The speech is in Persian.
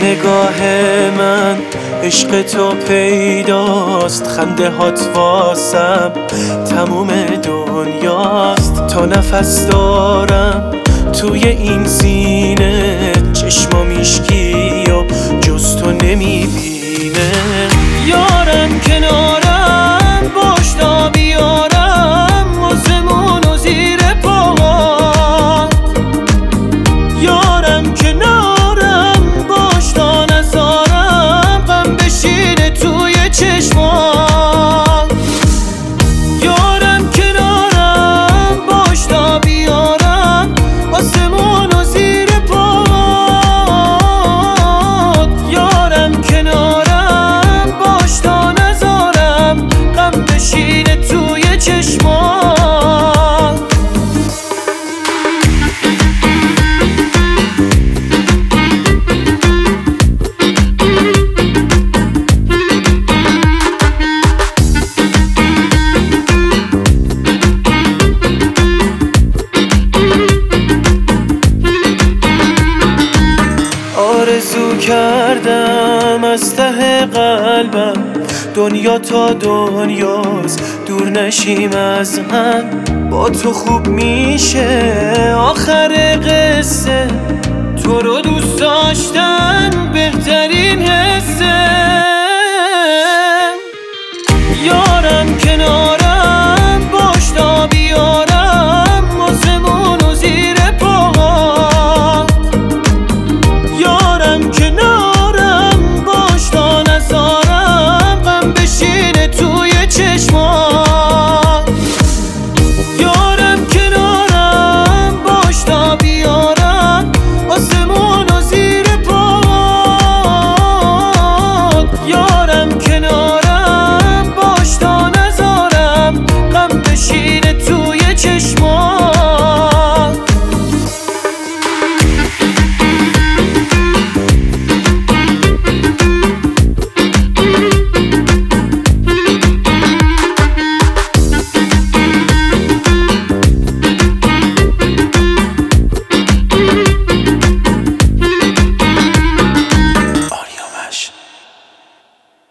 نگاه من عشق تو پیداست، خنده هات واسم تموم دنیاست. تا نفس دارم توی این سینه، چشما میشکی و جز تو نمیبینه. یارم کنارم باش تا بیارم آسمون و زیر پاهات. یارم کنارم باش تا نزارم غم بشینه توی چشمات. یارم کنارم باش تا بیارم آسمون و زیر پاهات. یارم کنارم باش تا نزارم غم بشینه توی چشمات. آرزو کردم از ته قلبم دنیا تا دنیاست، دور نشیم از هم. با تو خوب میشه آخر قصه، تو رو دوست داشتن بهترین حسه.